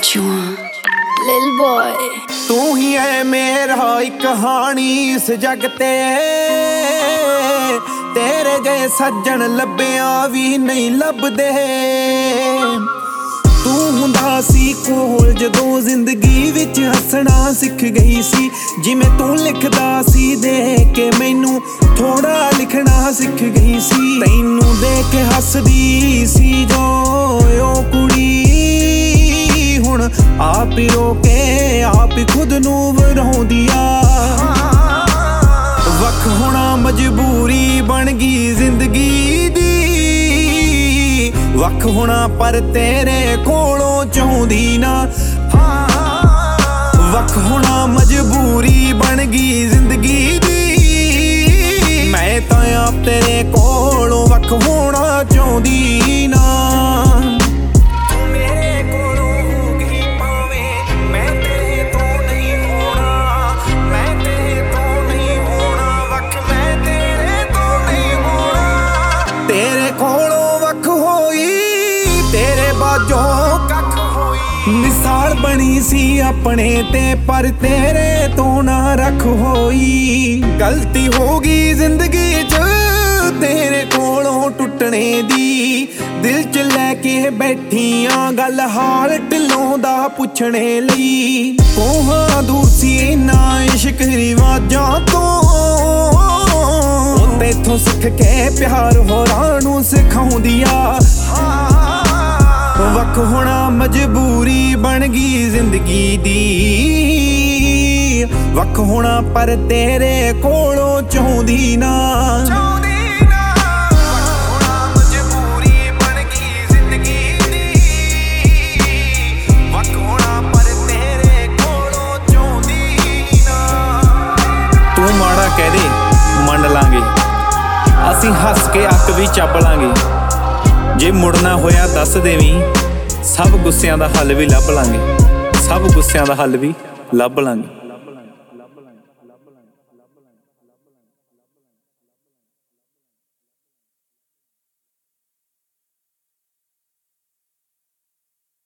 what you want, little boy। तू ही है मेरा एक कहानी इस जग ते, तेरे जे सज्जन लभ्या भी नहीं लभदे। तू हुंदा सी कोल जदों जिंदगी विच हसना सिख गई सी, जिवें तू लिखदा सी देख के मैनू थोड़ा लिखना सिख गई सी। तैनू देख के हसदी सी जो ओ कुड़ी, हुण आप ही रोके आप ही खुद नू वराउंदी आ। वख होना मजबूरी बन गई जिंदगी दी, वख होना पर तेरे कोलों चाहुंदी ना। वख होना मजबूरी बन गई जिंदगी दी, मैं तां आप तेरे कोलों वख होना चाहुंदी ना। मिसाल बनी सी अपने ते पर तेरे तो ना रख होई। गलती होगी जिंदगी च तेरे कोलों टुटने दी, दिल च लैके बैठियां गल हाल ढिलों दा पुछने लई। कोहां दूर सी इन्ना इश्क रिवाजां तो, तेथों सिख के प्यार होरां नू सिखाउंदी आ। वख होना मजबूरी बन गई जिंदगी दी, वख होना पर तेरे कोलों चाहुंदी ना। तू माड़ा कह दे मंड लांगे, असीं हस के अक भी ਚੱਬ ਲਾਂਗੇ। जे मुड़ना होया दस देवीं, सब गुस्सियां दा हल भी लभ लांगे, सब गुस्सियां दा हल भी लभ लांगे।